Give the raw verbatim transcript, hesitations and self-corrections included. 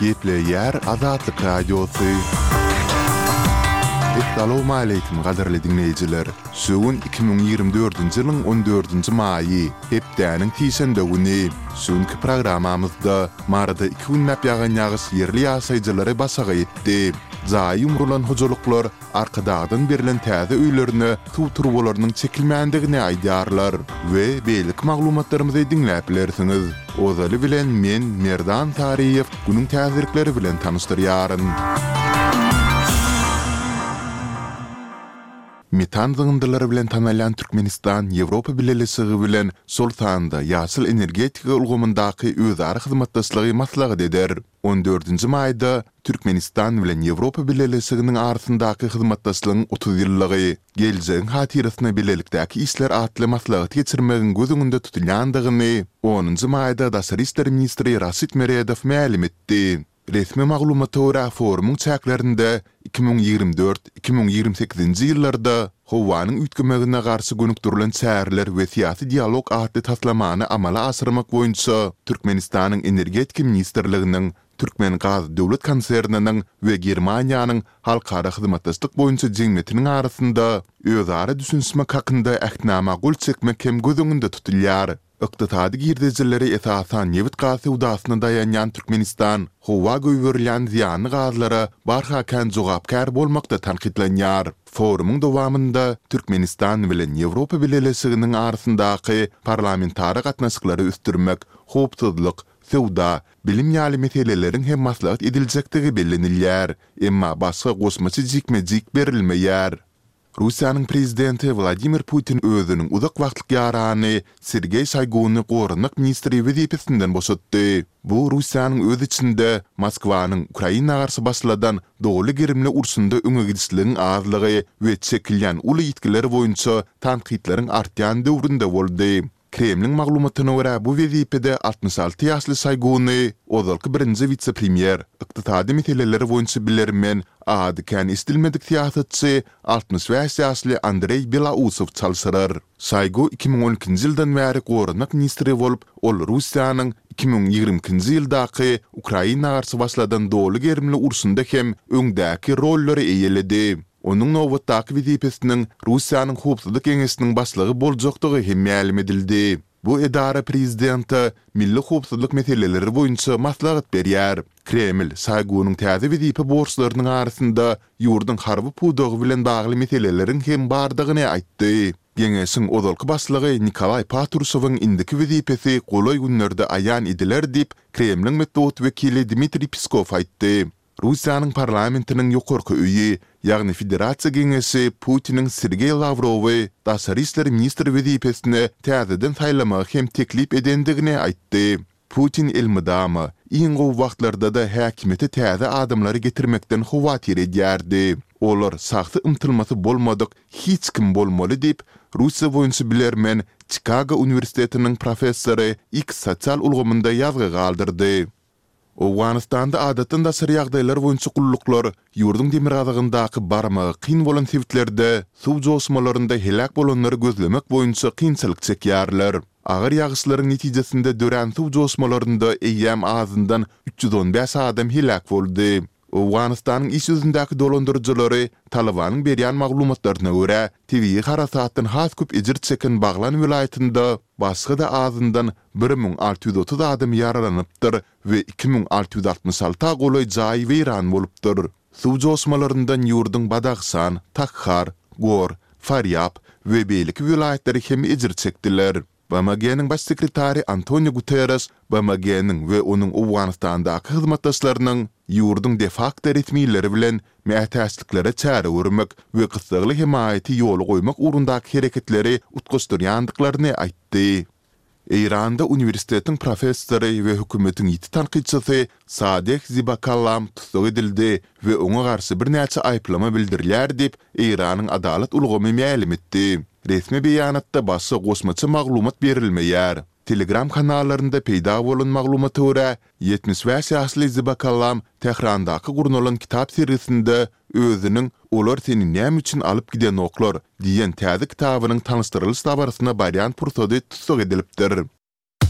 Kepleyer Azatlyk Radiosu. Assalamu alaykum gaderli dinleyijiler. Sugun iki bin ýygrimi dördünji ýylyň on dördünji maýy, hepdäniň tiýşende güni. Sugunky programamyzda marada iki gün näp ýagan ýagyş ýerli ýaşaýjylary basaga etdi. Zaý umrulan hojalyklar arkadadan berilen täze öýlerini suw turbolarynyň çekilmändigini aýdýarlar we beýlik maglumatlarymyzy dinläp bilersiňiz. Ozaly bilen men Merdan Tariýew günüň täzirikleri bilen tanışdyrýaryn. Metan zığındylary bilen tanalan Türkmenistan Ýewropa Birleşigi bilen sol sanda ýaşyl energetika ulgamyndaky özara hyzmatdaşlygy maslahat eder. on dördünji maýda Türkmenistan bilen Ýewropa Birleşiginiň arasyndaky hyzmatdaşlygyň otuz ýyllygy, geljegiň hatyrasyna bilelikdäki işler atly maslahat geçirmegiň gözüňinde tutulýandygyny onunji maýda Daşary işler ministri Rasit Meredow ma'lum etdi. Resmi maglumatlara görä forumuň çäklerinde iki bin ýygrimi dört iki bin ýygrimi sekizinji ýyllarda howanyň üýtgemegine garşy gönükdirilen çäreler we syýasy dialog atly taslamany amala asyrmak boýunça Türkmenistanyň energetika ministrliginiň, Türkmen Gaz döwlet konserniniň we Germaniýanyň halkara hyzmatdaşlyk boýunça jemgyýetiniň arasynda özara düşünmek hakynda ähdnama gol çekmek hem gözüňinde tutulýar. Iqtisadi girdijileri esasan Newit gazy udasyna dayanýan Türkmenistan howa göýberilýän ziýanly gazlara barhakan jogapkar bolmakda tanqidlenýär. Forumuň dowamynda Türkmenistan bilen Ýewropa Birleşiginiň arasyndaky parlamentary gatnaşyklary üstürmek, howpsuzlyk, sowda, bilim ýaly meseleleriň hem maslahat ediljekdigi bellenilýär, emma başga gosmaçy jikmejik berilmeýär. Russiýanyň prezidenti Vladimir Putin özüniň uzak wagtlyk ýarany Sergey Shoyguny gorunlyk ministri wezipesinden boşatdy. Bu Russiýanyň öz içinde Moskwanyň Ukraina garşy başladan dogly girimli ursunda öňe gidişligiň azlygy we çekilýän uly ýetkileri boýunça tanqidleriň artýan döwründe boldy. Kremlin maglumatyna görä bu wezipede altmış alty ýaşly Shoyguny ozalky birinji vitse-premier, ykdysady meseleleri boýunça bilermen ady kän istilmedik siýasatçy altmış beş ýaşly Andrey Belausow çalşyrar. Shoygu iki bin on ikinji ýyldan bäri gorunlyk ministri bolup, ol Russiýanyň iki bin ýygrimi-nji ýyldaky Ukraina garşy başladan dogly gerimli ursunda hem öňdäki rolleri eýeledi. Onuň nowatdaky wezipesiniň Russiýanyň howpsuzlyk geňeşiniň başlygy boljakdygy hem ma'lum edildi. Bu edara prezidenti milli howpsuzlyk meseleleri boýunça maslahat berýär. Kreml Shoygunyň täze wezipe borçlarynyň arasynda ýurdun harby pudogy bilen bagly meseleleriň hem bardygyny aýtdy. Geňeşiň ozalky başlygy Nikolay Patrusowyň indiki wezipesi golay günlerde aýan ediler dip Kremliň metbuat wekili Dmitri Peskov aýtdy. Russiýanyň parlamentiniň ýokarky öýi, ýagny Federasiýa Geňeşi Putiniň Sergey Lavrowy Daşary işler ministri wezipesine täzeden saýlamak hem teklip edendigini aýtdy. Putin elmydamy, iň gowy wagtlarda da häkimete täze adamlary getirmekden howatyr edýärdi. Olar sagty ymtylmasy bolmadyk, hiç kim bolmaly dip Russiýa boýunça bilermen Chicago Uniwersitetiniň professory X sosial ulgamynda ýazgy galdyrdy. Owganistanda adatynda sır ýagdaýlar boýunça gulluklar ýurdun demir azagyndaky barmagy kyn bolan sebitlerde suw josmalarynda helak bolanlary gözlemek boýunça kynçylyk çekýärler. Agyr ýagyşlaryň netijesinde dören suw josmalarynda eýýäm azyndan üç ýüz on beş adam helak boldy. Owganistanyň iş ýüzündäki dolandyrjylary Talabanyň berýän maglumatlaryna görä T V harasatyn has köp ejir çeken Baglan vilayetinde başga da azyndan bir min alty ýüz otuz adam ýaralanypdyr we iki min alty ýüz altmış alty golay jaý weýran bolupdyr. Suw josmalaryndan ýurdun Badagsan, Takhar, Gor, Faryab we beýlik vilayetleri hem ejir çekdiler. B M G'niň baş sekretary Antonio Guterres, B M G'niň we onuň Owganistandaky hyzmatdaşlarynyň ýurdun de facto resmiýetleri bilen mätäçliklere çäre görmek we gysgaly himayaty ýoly goýmak urundaky hereketleri utgaşdyrýandyklaryny aýtdy. Eýranda uniwersitetiň professory we hökümetiň ýiti tanqidçisi Sadek Zibakallam tutsak edildi we oňa garşy bir näçe aýplama bildirilýär dip Eýranyň adalet ulgamy ma'lum etdi. Resmi beýanatda başga gosmaçy maglumat berilmeýär. Telegram kanallarında peýda bolan maglumata görä yetmiş beş ýaşly Zibakallam Tehrandaky gurnulan kitap serisinde özüniň "Olar seni näme üçin alyp giden oklar" diýen täze kitabynyň tanışdyrylyş tabarysyna barýan pursady tutsak edilipdir.